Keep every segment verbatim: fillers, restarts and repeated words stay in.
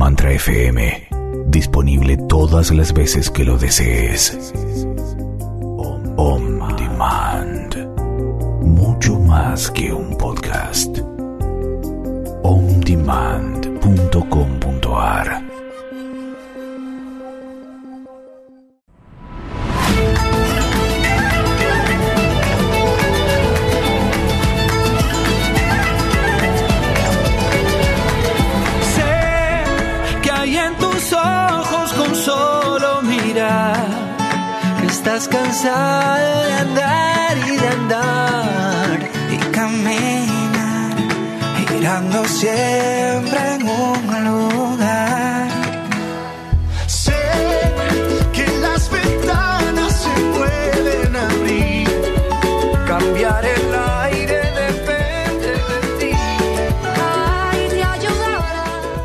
Mantra F M, disponible todas las veces que lo desees. On Demand, mucho más que un podcast. on demand punto com punto a r. Estás cansada de andar y de andar y caminar, girando siempre en un lugar. Sé que las ventanas se pueden abrir, cambiar el aire depende de ti. Ay, te ayudará.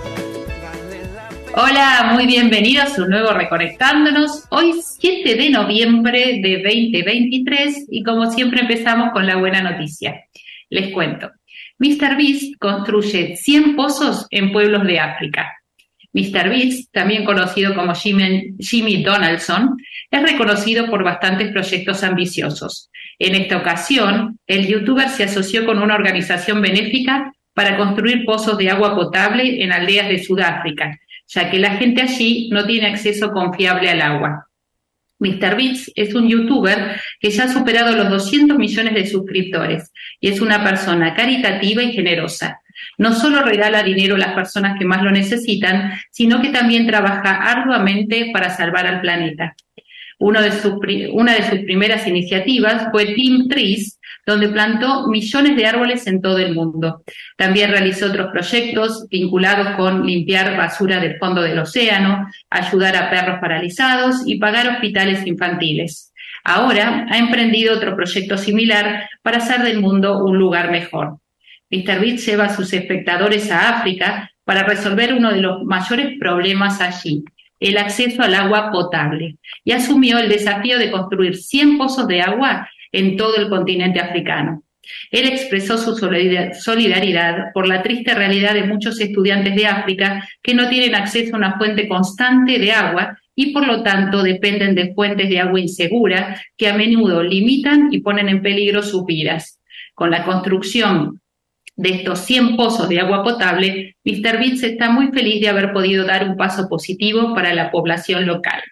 Hola, muy bienvenidos a un nuevo Reconectándonos. Hoy siete de noviembre de veinte veintitrés y como siempre empezamos con la buena noticia. Les cuento. MrBeast construye cien pozos en pueblos de África. MrBeast, también conocido como Jimmy, Jimmy Donaldson, es reconocido por bastantes proyectos ambiciosos. En esta ocasión, el youtuber se asoció con una organización benéfica para construir pozos de agua potable en aldeas de Sudáfrica, ya que la gente allí no tiene acceso confiable al agua. MrBeast es un youtuber que ya ha superado los doscientos millones de suscriptores y es una persona caritativa y generosa. No solo regala dinero a las personas que más lo necesitan, sino que también trabaja arduamente para salvar al planeta. Uno de sus, una de sus primeras iniciativas fue Team Trees, donde plantó millones de árboles en todo el mundo. También realizó otros proyectos vinculados con limpiar basura del fondo del océano, ayudar a perros paralizados y pagar hospitales infantiles. Ahora ha emprendido otro proyecto similar para hacer del mundo un lugar mejor. MrBeast lleva a sus espectadores a África para resolver uno de los mayores problemas allí, el acceso al agua potable, y asumió el desafío de construir cien pozos de agua en todo el continente africano. Él expresó su solidaridad por la triste realidad de muchos estudiantes de África que no tienen acceso a una fuente constante de agua y por lo tanto dependen de fuentes de agua insegura que a menudo limitan y ponen en peligro sus vidas. Con la construcción de estos cien pozos de agua potable, MrBeast está muy feliz de haber podido dar un paso positivo para la población local.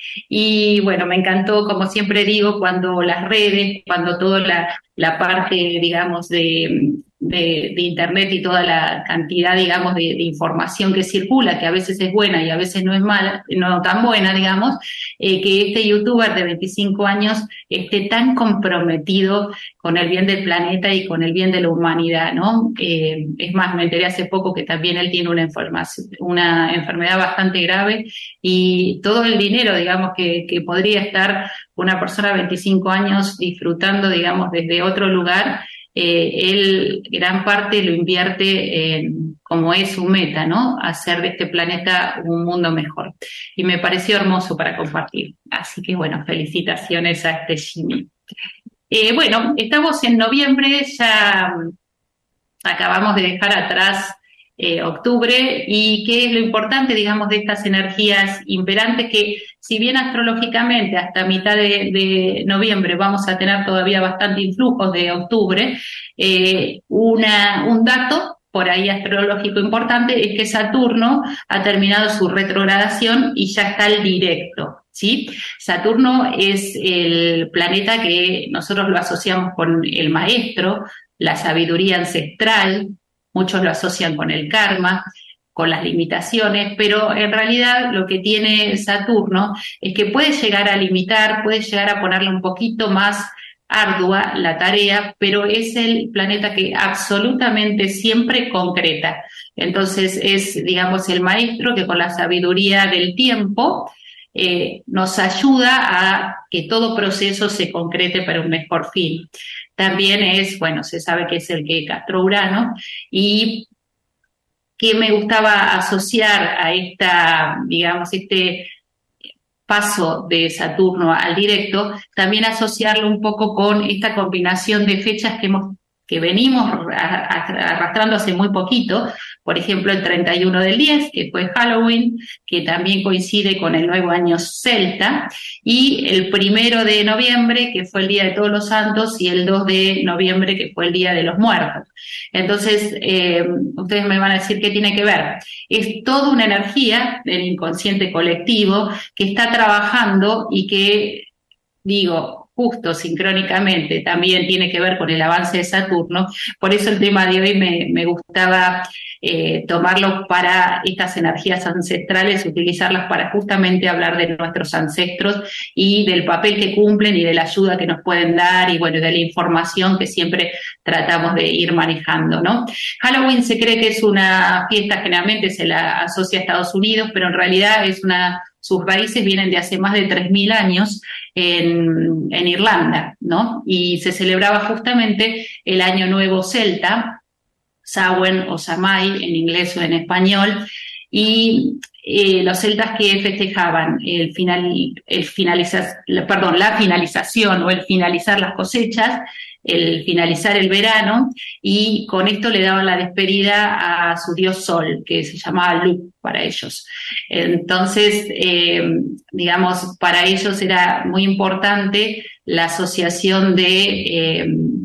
Y bueno, me encantó, como siempre digo, cuando las redes, cuando toda la, la parte, digamos, de, de, de Internet y toda la cantidad, digamos, de, de información que circula, que a veces es buena y a veces no es mala, no tan buena, digamos, eh, que este youtuber de veinticinco años esté tan comprometido con el bien del planeta y con el bien de la humanidad, ¿no? Eh, es más, me enteré hace poco que también él tiene una, una enfermedad bastante grave y todo el dinero, digamos, que, que podría estar una persona de veinticinco años disfrutando, digamos, desde otro lugar, eh, él gran parte lo invierte en, como es su meta, ¿no? Hacer de este planeta un mundo mejor. Y me pareció hermoso para compartir. Así que bueno, felicitaciones a este Jimmy. Eh, bueno, estamos en noviembre, ya acabamos de dejar atrás eh, octubre, y qué es lo importante, digamos, de estas energías imperantes que, si bien astrológicamente hasta mitad de, de noviembre vamos a tener todavía bastante influjos de octubre, eh, una, un dato por ahí astrológico importante es que Saturno ha terminado su retrogradación y ya está el directo, ¿sí? Saturno es el planeta que nosotros lo asociamos con el maestro, la sabiduría ancestral, muchos lo asocian con el karma, con las limitaciones, pero en realidad lo que tiene Saturno es que puede llegar a limitar, puede llegar a ponerle un poquito más ardua la tarea, pero es el planeta que absolutamente siempre concreta. Entonces es, digamos, el maestro que con la sabiduría del tiempo eh, nos ayuda a que todo proceso se concrete para un mejor fin. También es, bueno, se sabe que es el que castró Urano, y que me gustaba asociar a esta, digamos, este paso de Saturno al directo, también asociarlo un poco con esta combinación de fechas que hemos que venimos arrastrando hace muy poquito, por ejemplo el treinta y uno del diez, que fue Halloween, que también coincide con el nuevo año celta, y el primero de noviembre, que fue el Día de Todos los Santos, y el dos de noviembre, que fue el Día de los Muertos. Entonces, eh, ustedes me van a decir qué tiene que ver. Es toda una energía del inconsciente colectivo que está trabajando y que, digo, justo sincrónicamente también tiene que ver con el avance de Saturno. Por eso el tema de hoy me, me gustaba eh, tomarlo para estas energías ancestrales, utilizarlas para justamente hablar de nuestros ancestros y del papel que cumplen y de la ayuda que nos pueden dar y bueno, de la información que siempre tratamos de ir manejando, ¿no? Halloween se cree que es una fiesta, generalmente se la asocia a Estados Unidos, pero en realidad es una... Sus raíces vienen de hace más de tres mil años en, en Irlanda, ¿no? Y se celebraba justamente el Año Nuevo Celta, Samhain o Samhain en inglés o en español, y eh, los celtas que festejaban el final, el finaliza, perdón, la finalización o el finalizar las cosechas, el finalizar el verano, y con esto le daban la despedida a su dios Sol, que se llamaba Lugh para ellos. Entonces, eh, digamos, para ellos era muy importante la asociación de eh,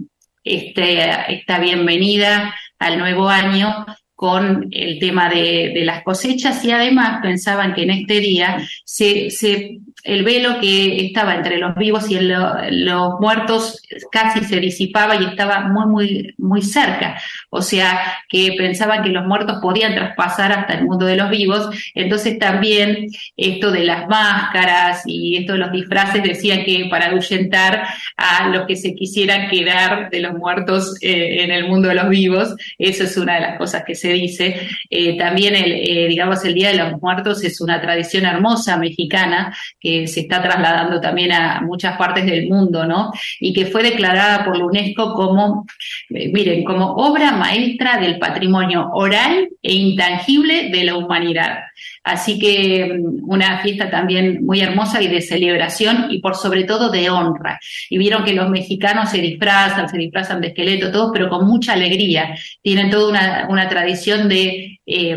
este, esta bienvenida al nuevo año con el tema de, de las cosechas, y además pensaban que en este día se, se, el velo que estaba entre los vivos y el, los muertos casi se disipaba y estaba muy, muy, muy cerca. O sea, que pensaban que los muertos podían traspasar hasta el mundo de los vivos. Entonces también esto de las máscaras y esto de los disfraces decían que para ahuyentar a los que se quisieran quedar de los muertos eh, en el mundo de los vivos. Eso es una de las cosas que se dice. Eh, también, el, eh, digamos, el Día de los Muertos es una tradición hermosa mexicana que se está trasladando también a muchas partes del mundo, ¿no? Y que fue declarada por la UNESCO como, eh, miren, como obra maestra del patrimonio oral e intangible de la humanidad. Así que una fiesta también muy hermosa y de celebración y por sobre todo de honra. Y vieron que los mexicanos se disfrazan, se disfrazan de esqueleto, todos, pero con mucha alegría. Tienen toda una, una tradición de eh,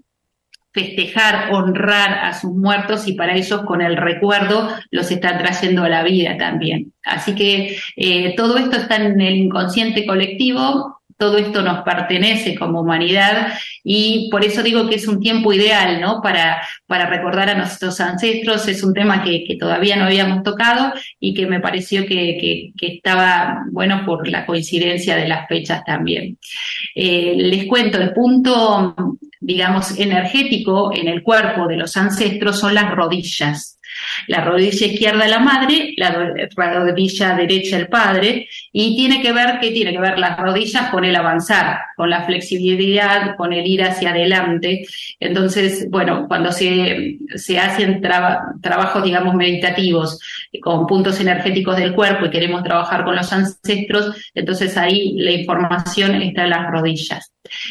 festejar, honrar a sus muertos, y para ellos con el recuerdo los están trayendo a la vida también. Así que eh, todo esto está en el inconsciente colectivo. Todo esto nos pertenece como humanidad y por eso digo que es un tiempo ideal, ¿no? Para, para recordar a nuestros ancestros. Es un tema que, que todavía no habíamos tocado y que me pareció que, que, que estaba bueno por la coincidencia de las fechas también. Eh, les cuento, el punto, digamos, energético en el cuerpo de los ancestros son las rodillas. La rodilla izquierda la madre, la rodilla derecha el padre, y tiene que ver, ¿qué tiene que ver las rodillas? Con el avanzar, con la flexibilidad, con el ir hacia adelante. Entonces, bueno, cuando se, se hacen traba, trabajos, digamos, meditativos con puntos energéticos del cuerpo y queremos trabajar con los ancestros, entonces ahí la información está en las rodillas.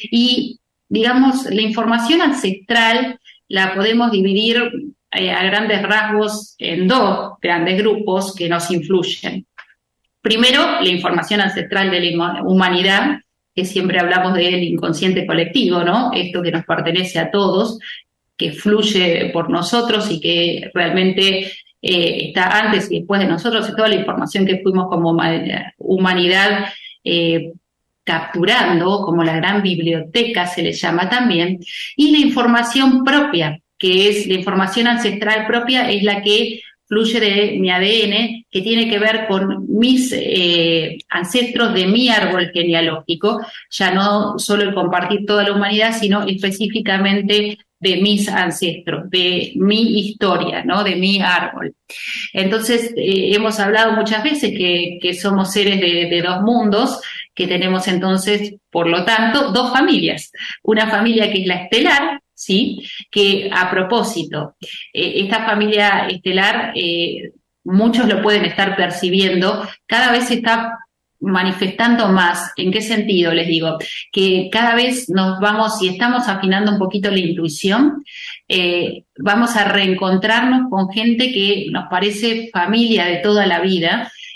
Y, digamos, la información ancestral la podemos dividir a grandes rasgos en dos grandes grupos que nos influyen. Primero, la información ancestral de la humanidad, que siempre hablamos del inconsciente colectivo, ¿no? Esto que nos pertenece a todos, que fluye por nosotros y que realmente eh, está antes y después de nosotros, y toda la información que fuimos como humanidad eh, capturando, como la gran biblioteca se le llama también, y la información propia, que es la información ancestral propia, es la que fluye de mi A D N, que tiene que ver con mis eh, ancestros de mi árbol genealógico, ya no solo el compartir toda la humanidad, sino específicamente de mis ancestros, de mi historia, ¿no? De mi árbol. Entonces, eh, hemos hablado muchas veces que, que somos seres de, de dos mundos, que tenemos entonces, por lo tanto, dos familias. Una familia que es la estelar, ¿sí? Que a propósito, eh, esta familia estelar, eh, muchos lo pueden estar percibiendo, cada vez se está manifestando más. ¿En qué sentido? Les digo, que cada vez nos vamos, y estamos afinando un poquito la intuición, eh, vamos a reencontrarnos con gente que nos parece familia de toda la vida,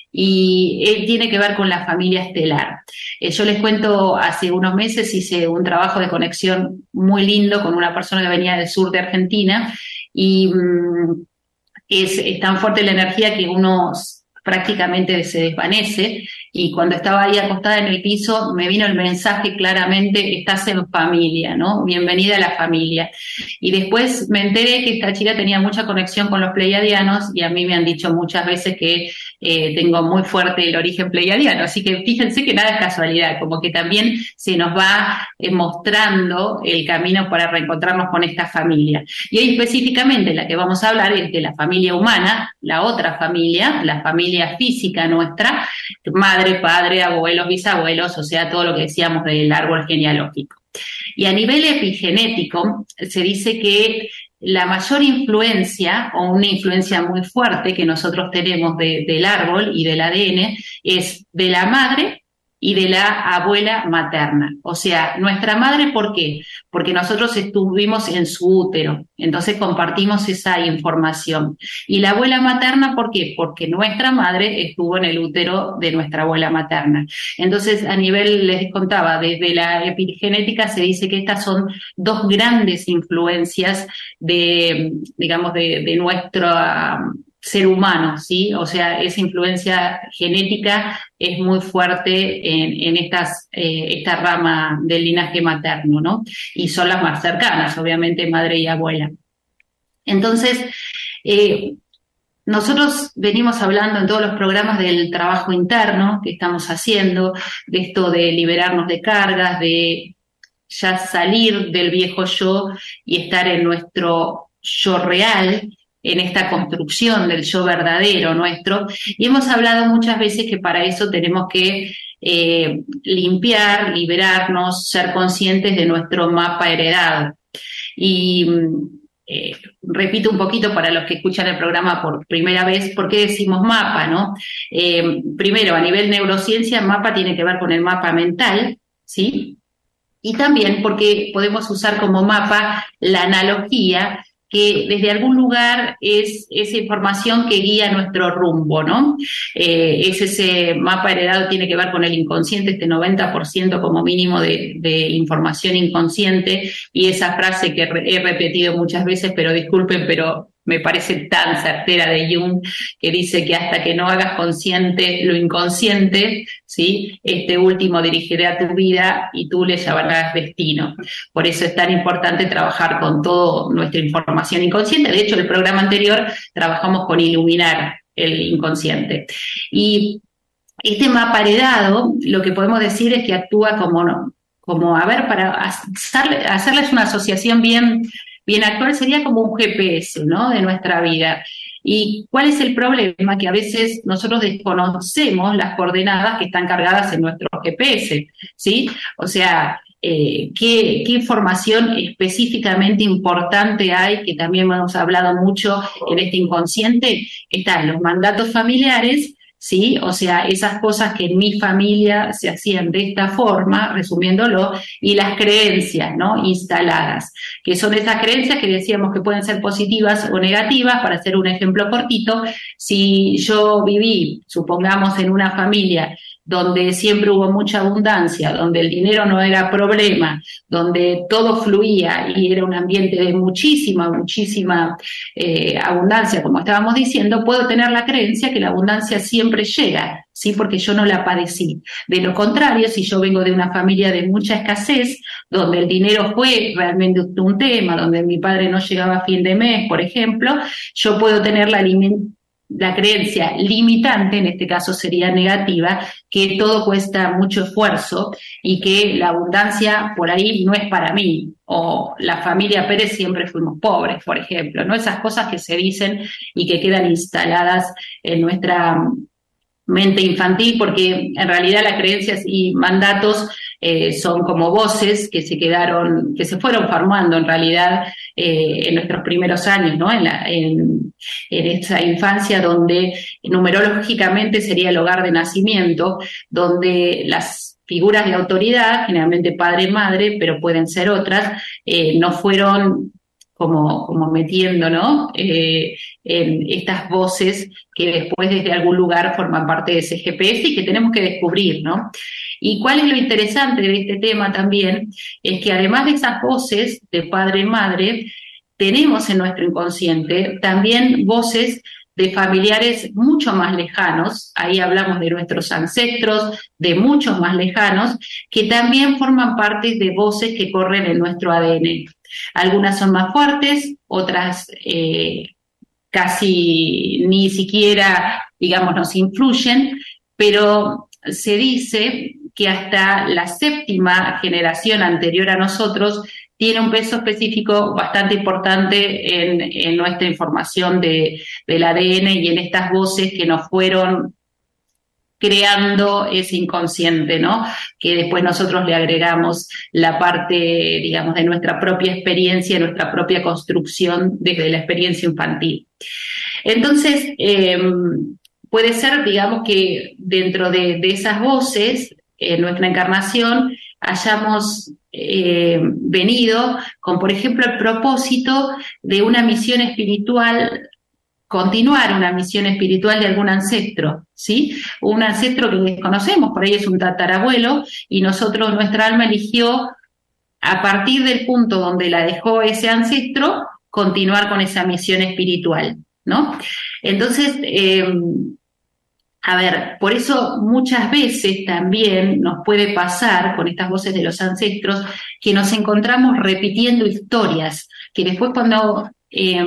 y eh, tiene que ver con la familia estelar. Eh, yo les cuento, hace unos meses hice un trabajo de conexión muy lindo con una persona que venía del sur de Argentina y mmm, es, es tan fuerte la energía que uno prácticamente se desvanece, y cuando estaba ahí acostada en el piso me vino el mensaje claramente: estás en familia, ¿no? Bienvenida a la familia. Y después me enteré que esta chica tenía mucha conexión con los pleiadianos, y a mí me han dicho muchas veces que eh, tengo muy fuerte el origen pleiadiano, así que fíjense que nada es casualidad, como que también se nos va eh, mostrando el camino para reencontrarnos con esta familia. Y hoy específicamente la que vamos a hablar es de la familia humana, la otra familia, la familia física nuestra, madre, padre, abuelos, bisabuelos, o sea, todo lo que decíamos del árbol genealógico. Y a nivel epigenético se dice que la mayor influencia, o una influencia muy fuerte que nosotros tenemos de, del árbol y del A D N, es de la madre y de la abuela materna. O sea, nuestra madre, ¿por qué? Porque nosotros estuvimos en su útero, entonces compartimos esa información. Y la abuela materna, ¿por qué? Porque nuestra madre estuvo en el útero de nuestra abuela materna. Entonces, a nivel, les contaba, desde la epigenética se dice que estas son dos grandes influencias de, digamos, de, de nuestro um, ser humano, ¿sí? O sea, esa influencia genética es muy fuerte en, en estas, eh, esta rama del linaje materno, ¿no? Y son las más cercanas, obviamente, madre y abuela. Entonces, eh, nosotros venimos hablando en todos los programas del trabajo interno que estamos haciendo, de esto de liberarnos de cargas, de ya salir del viejo yo y estar en nuestro yo real, en esta construcción del yo verdadero nuestro, y hemos hablado muchas veces que para eso tenemos que eh, limpiar, liberarnos, ser conscientes de nuestro mapa heredado. Y eh, repito un poquito para los que escuchan el programa por primera vez, ¿por qué decimos mapa, no? Eh, primero, a nivel neurociencia, mapa tiene que ver con el mapa mental, ¿sí? Y también porque podemos usar como mapa la analogía, que desde algún lugar es esa información que guía nuestro rumbo, ¿no? Eh, es ese mapa heredado, tiene que ver con el inconsciente, este noventa por ciento como mínimo de, de información inconsciente, y esa frase que he repetido muchas veces, pero disculpen, pero me parece tan certera, de Jung, que dice que hasta que no hagas consciente lo inconsciente, ¿sí? Este último dirigirá tu vida y tú le llamarás destino. Por eso es tan importante trabajar con toda nuestra información inconsciente. De hecho, en el programa anterior trabajamos con iluminar el inconsciente. Y este mapa heredado, lo que podemos decir es que actúa como, no, como a ver, para hacerle, hacerles una asociación bien... bien actual, sería como un G P S, ¿no?, de nuestra vida. ¿Y cuál es el problema? Que a veces nosotros desconocemos las coordenadas que están cargadas en nuestro G P S, ¿sí? O sea, eh, ¿qué, qué información específicamente importante hay, que también hemos hablado mucho en este inconsciente? Están los mandatos familiares, ¿sí? O sea, esas cosas que en mi familia se hacían de esta forma, resumiéndolo, y las creencias, ¿no?, instaladas, que son esas creencias que decíamos que pueden ser positivas o negativas. Para hacer un ejemplo cortito, si yo viví, supongamos, en una familia donde siempre hubo mucha abundancia, donde el dinero no era problema, donde todo fluía y era un ambiente de muchísima, muchísima eh, abundancia, como estábamos diciendo, puedo tener la creencia que la abundancia siempre llega, ¿sí? Porque yo no la padecí. De lo contrario, si yo vengo de una familia de mucha escasez, donde el dinero fue realmente un tema, donde mi padre no llegaba a fin de mes, por ejemplo, yo puedo tener la alimentación, la creencia limitante, en este caso sería negativa, que todo cuesta mucho esfuerzo y que la abundancia por ahí no es para mí, o la familia Pérez siempre fuimos pobres, por ejemplo, ¿no? Esas cosas que se dicen y que quedan instaladas en nuestra mente infantil, porque en realidad las creencias y mandatos eh, son como voces que se quedaron, que se fueron formando en realidad eh, en nuestros primeros años, ¿no? En, la, en, en esa infancia donde numerológicamente sería el hogar de nacimiento, donde las figuras de autoridad, generalmente padre y madre, pero pueden ser otras, eh, no fueron como, como metiendo, ¿no? Eh, en estas voces que después desde algún lugar forman parte de ese G P S y que tenemos que descubrir, ¿no? Y cuál es lo interesante de este tema también, es que además de esas voces de padre y madre, tenemos en nuestro inconsciente también voces de familiares mucho más lejanos, ahí hablamos de nuestros ancestros, de muchos más lejanos, que también forman parte de voces que corren en nuestro A D N. Algunas son más fuertes, otras eh, casi ni siquiera, digamos, nos influyen, pero se dice que hasta la séptima generación anterior a nosotros tiene un peso específico bastante importante en, en nuestra información de, del A D N y en estas voces que nos fueron creando ese inconsciente, ¿no? Que después nosotros le agregamos la parte, digamos, de nuestra propia experiencia, nuestra propia construcción desde la experiencia infantil. Entonces, eh, puede ser, digamos, que dentro de, de esas voces, en nuestra encarnación, hayamos eh, venido con, por ejemplo, el propósito de una misión espiritual, continuar una misión espiritual de algún ancestro, ¿sí? Un ancestro que desconocemos, por ahí es un tatarabuelo, y nosotros, nuestra alma eligió, a partir del punto donde la dejó ese ancestro, continuar con esa misión espiritual, ¿no? Entonces, eh, a ver, por eso muchas veces también nos puede pasar con estas voces de los ancestros que nos encontramos repitiendo historias, que después cuando eh,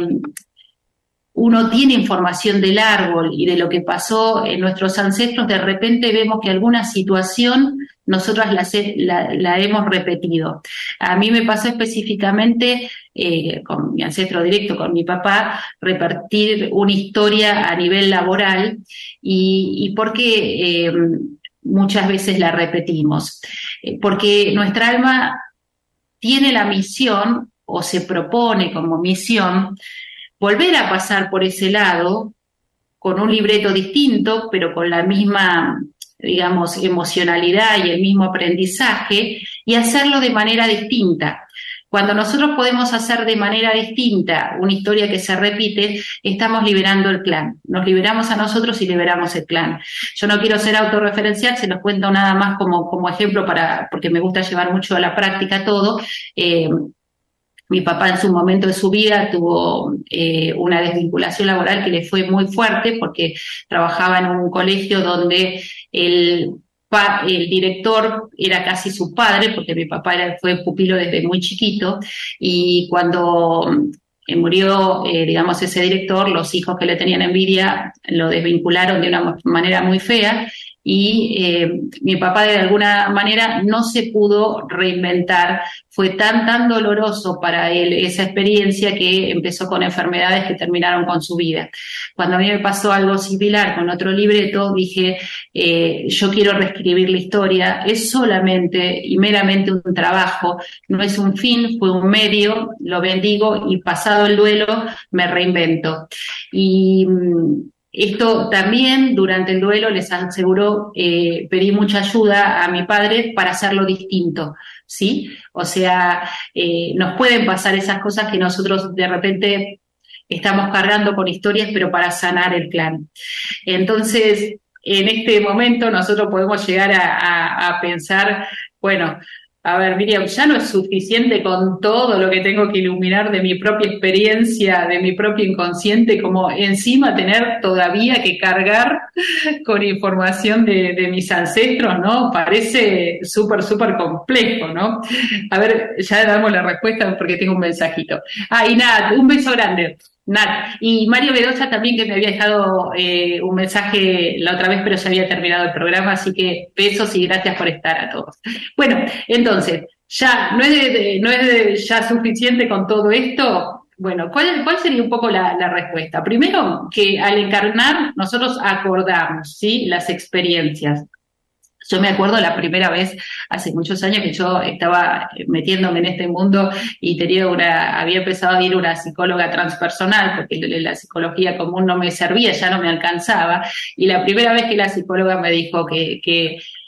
uno tiene información del árbol y de lo que pasó en nuestros ancestros, de repente vemos que alguna situación nosotras la, la, la hemos repetido. A mí me pasó específicamente eh, con mi ancestro directo, con mi papá, repetir una historia a nivel laboral y, y porque eh, muchas veces la repetimos. Eh, porque nuestra alma tiene la misión o se propone como misión volver a pasar por ese lado con un libreto distinto, pero con la misma, digamos, emocionalidad y el mismo aprendizaje, y hacerlo de manera distinta. Cuando nosotros podemos hacer de manera distinta una historia que se repite, estamos liberando el clan. Nos liberamos a nosotros y liberamos el clan. Yo no quiero ser autorreferencial, se los cuento nada más como, como ejemplo, para, porque me gusta llevar mucho a la práctica todo. Eh, Mi papá en su momento de su vida tuvo eh, una desvinculación laboral que le fue muy fuerte porque trabajaba en un colegio donde el, pa, el director era casi su padre, porque mi papá era, fue pupilo desde muy chiquito, y cuando eh, murió, eh, digamos, ese director, los hijos que le tenían envidia lo desvincularon de una manera muy fea, y eh, mi papá de alguna manera no se pudo reinventar. Fue tan, tan doloroso para él esa experiencia que empezó con enfermedades que terminaron con su vida. Cuando a mí me pasó algo similar con otro libreto, dije, eh, yo quiero reescribir la historia, es solamente y meramente un trabajo, no es un fin, fue un medio, lo bendigo y pasado el duelo me reinvento. Y esto también, durante el duelo, les aseguro, eh, pedí mucha ayuda a mi padre para hacerlo distinto, ¿sí? O sea, eh, nos pueden pasar esas cosas que nosotros de repente estamos cargando con historias, pero para sanar el clan. Entonces, en este momento nosotros podemos llegar a, a, a pensar, bueno, a ver, Miriam, ya no es suficiente con todo lo que tengo que iluminar de mi propia experiencia, de mi propio inconsciente, como encima tener todavía que cargar con información de, de mis ancestros, ¿no? Parece súper, súper complejo, ¿no? A ver, ya damos la respuesta porque tengo un mensajito. Ah, y nada, un beso grande. Nat. Y Mario Bedoya también, que me había dejado eh, un mensaje la otra vez, pero ya había terminado el programa, así que besos y gracias por estar a todos. Bueno, entonces, ya no es, de, de, no es de, ya suficiente con todo esto. Bueno, ¿cuál, cuál sería un poco la, la respuesta? Primero, que al encarnar nosotros acordamos, ¿sí?, las experiencias. Yo me acuerdo la primera vez, hace muchos años, que yo estaba metiéndome en este mundo y tenía una, había empezado a ir a una psicóloga transpersonal, porque la psicología común no me servía, ya no me alcanzaba, y la primera vez que la psicóloga me dijo que, que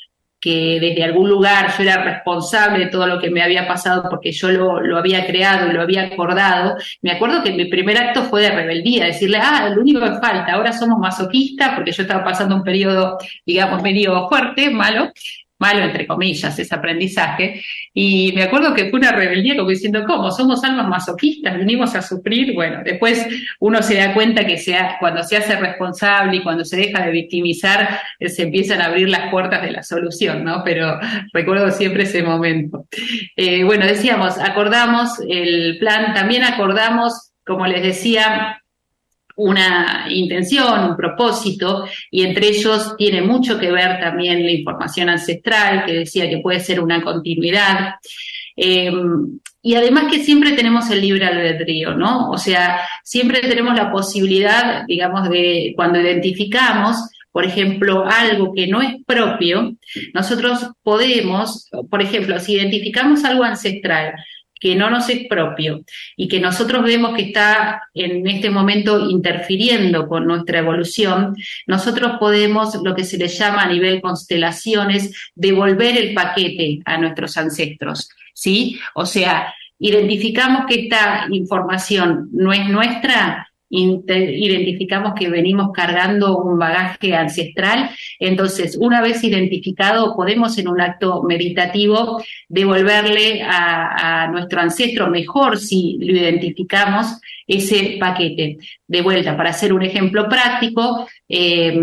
que desde algún lugar yo era responsable de todo lo que me había pasado porque yo lo, lo había creado y lo había acordado. Me acuerdo que mi primer acto fue de rebeldía, decirle, ah, lo único que falta, ahora somos masoquistas, porque yo estaba pasando un periodo, digamos, medio fuerte, malo, malo entre comillas, ese aprendizaje, y me acuerdo que fue una rebeldía como diciendo, ¿cómo? ¿Somos almas masoquistas? ¿Venimos a sufrir? Bueno, después uno se da cuenta que sea, cuando se hace responsable y cuando se deja de victimizar, eh, se empiezan a abrir las puertas de la solución, ¿no? Pero recuerdo siempre ese momento. Eh, bueno, decíamos, acordamos el plan, también acordamos, como les decía, una intención, un propósito, y entre ellos tiene mucho que ver también la información ancestral, que decía que puede ser una continuidad, eh, y además que siempre tenemos el libre albedrío, ¿no? O sea, siempre tenemos la posibilidad, digamos, de cuando identificamos, por ejemplo, algo que no es propio, nosotros podemos, por ejemplo, si identificamos algo ancestral, que no nos es propio y que nosotros vemos que está en este momento interfiriendo con nuestra evolución, nosotros podemos, lo que se le llama a nivel constelaciones, devolver el paquete a nuestros ancestros, ¿sí? O sea, identificamos que esta información no es nuestra, identificamos que venimos cargando un bagaje ancestral, entonces una vez identificado podemos en un acto meditativo devolverle a, a nuestro ancestro, mejor si lo identificamos, ese paquete. De vuelta, para hacer un ejemplo práctico, eh,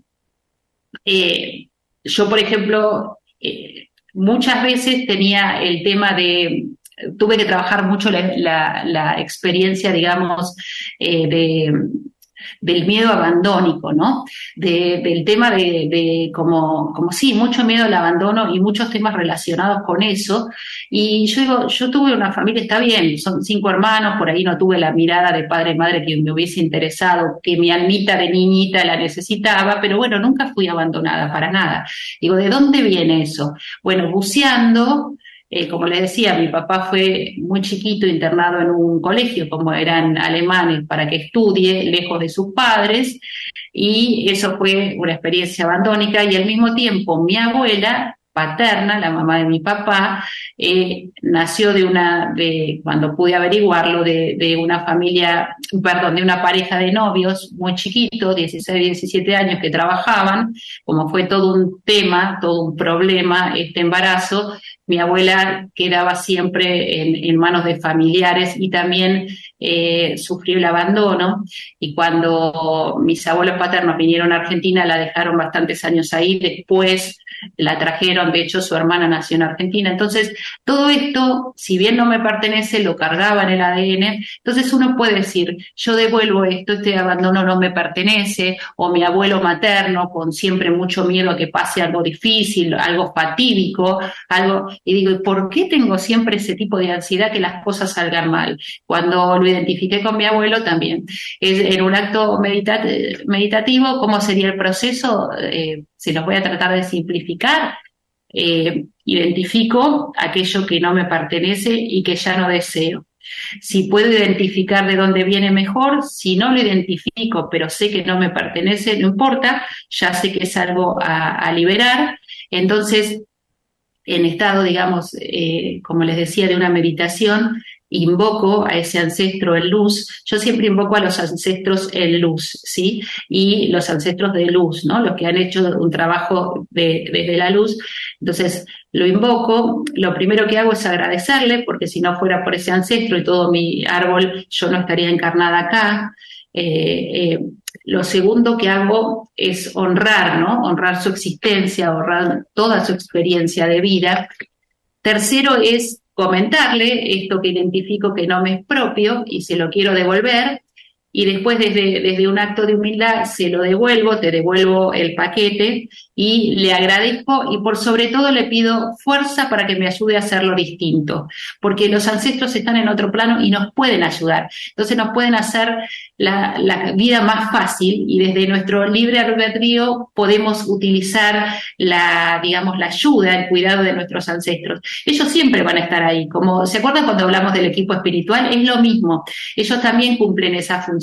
eh, yo por ejemplo eh, muchas veces tenía el tema de tuve que trabajar mucho la, la, la experiencia, digamos, eh, de, del miedo abandónico, ¿no? De, del tema de, de como, como sí, mucho miedo al abandono y muchos temas relacionados con eso. Y yo digo, yo tuve una familia, está bien, son cinco hermanos, por ahí no tuve la mirada de padre y madre que me hubiese interesado, que mi Anita de niñita la necesitaba, pero bueno, nunca fui abandonada para nada. Digo, ¿de dónde viene eso? Bueno, buceando. Eh, como les decía, mi papá fue muy chiquito internado en un colegio, como eran alemanes, para que estudie lejos de sus padres, y eso fue una experiencia abandónica, y al mismo tiempo mi abuela paterna, la mamá de mi papá, eh, nació de una, de cuando pude averiguarlo, de, de una familia, perdón, de una pareja de novios muy chiquitos, dieciséis, diecisiete años, que trabajaban, como fue todo un tema, todo un problema este embarazo, mi abuela quedaba siempre en, en manos de familiares y también eh, sufrió el abandono, y cuando mis abuelos paternos vinieron a Argentina la dejaron bastantes años ahí, después la trajeron, de hecho su hermana nació en Argentina, entonces todo esto, si bien no me pertenece, lo cargaba en el A D N, entonces uno puede decir, yo devuelvo esto, este abandono no me pertenece, o mi abuelo materno con siempre mucho miedo a que pase algo difícil, algo fatídico, algo, y digo, ¿por qué tengo siempre ese tipo de ansiedad que las cosas salgan mal? Cuando lo identifiqué con mi abuelo también, es en un acto medita- meditativo, ¿cómo sería el proceso? Eh, se los voy a tratar de simplificar. Eh, identifico aquello que no me pertenece y que ya no deseo. Si puedo identificar de dónde viene, mejor. Si no lo identifico, pero sé que no me pertenece, no importa, ya sé que es algo a, a liberar. Entonces, en estado, digamos, eh, como les decía, de una meditación, invoco a ese ancestro en luz. Yo siempre invoco a los ancestros en luz, ¿sí? Y los ancestros de luz, ¿no? Los que han hecho un trabajo de, desde la luz. Entonces, lo invoco. Lo primero que hago es agradecerle, porque si no fuera por ese ancestro y todo mi árbol, yo no estaría encarnada acá. Eh, eh, lo segundo que hago es honrar, ¿no? Honrar su existencia, honrar toda su experiencia de vida. Tercero es comentarle esto que identifico que no me es propio y se lo quiero devolver, y después desde, desde un acto de humildad se lo devuelvo, te devuelvo el paquete y le agradezco, y por sobre todo le pido fuerza para que me ayude a hacerlo distinto, porque los ancestros están en otro plano y nos pueden ayudar, entonces nos pueden hacer la, la vida más fácil, y desde nuestro libre albedrío podemos utilizar la, digamos, la ayuda, el cuidado de nuestros ancestros. Ellos siempre van a estar ahí, como, ¿se acuerdan cuando hablamos del equipo espiritual? Es lo mismo, ellos también cumplen esa función.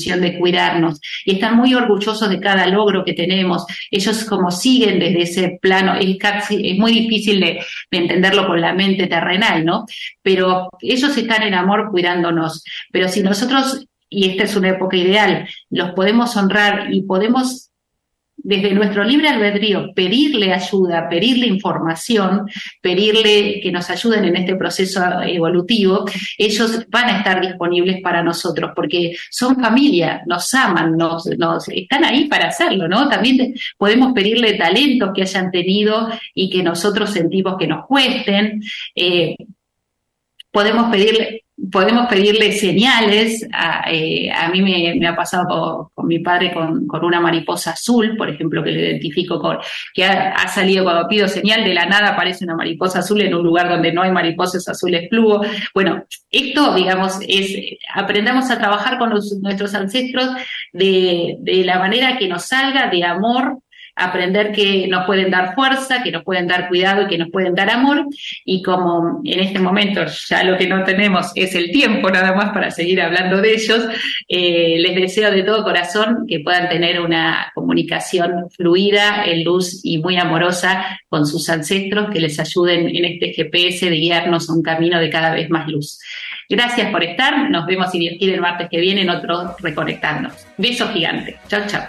función de cuidarnos y están muy orgullosos de cada logro que tenemos. Ellos como siguen desde ese plano, es, casi, es muy difícil de, de entenderlo con la mente terrenal, ¿no? Pero ellos están en amor cuidándonos. Pero si nosotros, y esta es una época ideal, los podemos honrar y podemos desde nuestro libre albedrío pedirle ayuda, pedirle información, pedirle que nos ayuden en este proceso evolutivo, ellos van a estar disponibles para nosotros porque son familia, nos aman, nos, nos están ahí para hacerlo, ¿no? También podemos pedirle talentos que hayan tenido y que nosotros sentimos que nos cuesten, eh, podemos pedirle Podemos pedirle señales. A, eh, a mí me, me ha pasado con, con mi padre con, con una mariposa azul, por ejemplo, que lo identifico con, que ha, ha salido cuando pido señal, de la nada aparece una mariposa azul en un lugar donde no hay mariposas azules fluo. Bueno, esto, digamos, es, aprendamos a trabajar con los, nuestros ancestros de, de la manera que nos salga de amor, aprender que nos pueden dar fuerza, que nos pueden dar cuidado y que nos pueden dar amor, y como en este momento ya lo que no tenemos es el tiempo nada más para seguir hablando de ellos, eh, les deseo de todo corazón que puedan tener una comunicación fluida, en luz y muy amorosa con sus ancestros, que les ayuden en este G P S de guiarnos a un camino de cada vez más luz. Gracias por estar, nos vemos si Dios quiere el martes que viene en otro Reconectarnos. Beso gigante, chao chao.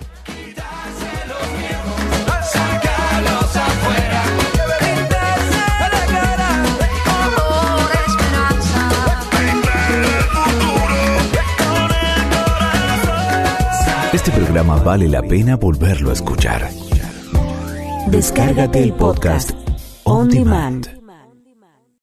Este programa vale la pena volverlo a escuchar. Descárgate el podcast On Demand.